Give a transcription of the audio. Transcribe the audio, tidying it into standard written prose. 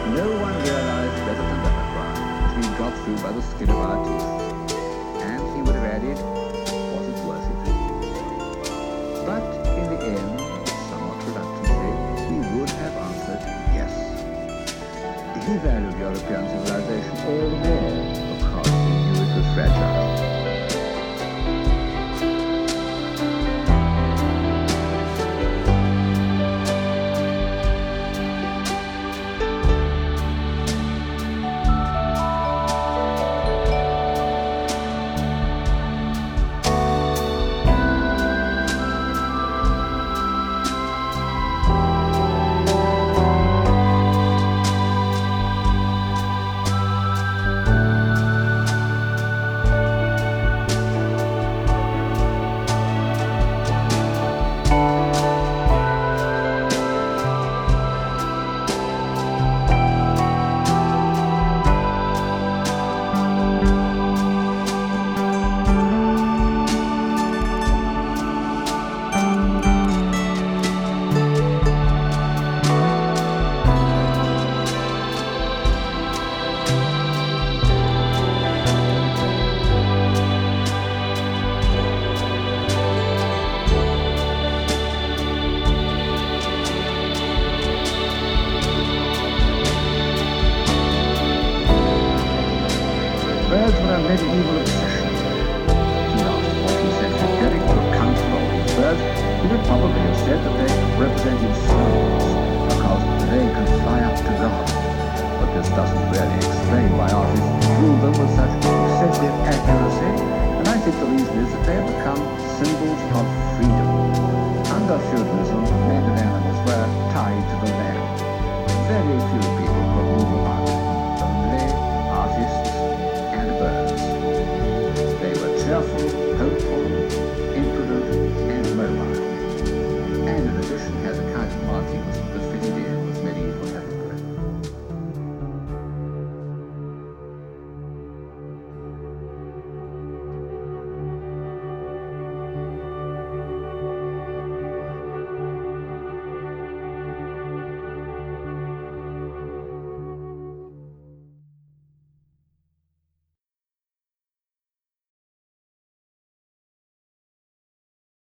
No one realized better than Delacroix that we got through by the skin of our teeth. And he would have added, was it worth it? But in the end, somewhat reluctantly, he would have answered yes. He valued European civilization all the more because he knew it was fragile. Birds were a medieval obsession. If you asked 14th century critic to account for all these birds, he would probably have said that they represented souls, because they can fly up to God. But this doesn't really explain why artists drew them with such excessive accuracy, and I think the reason is that they have become symbols of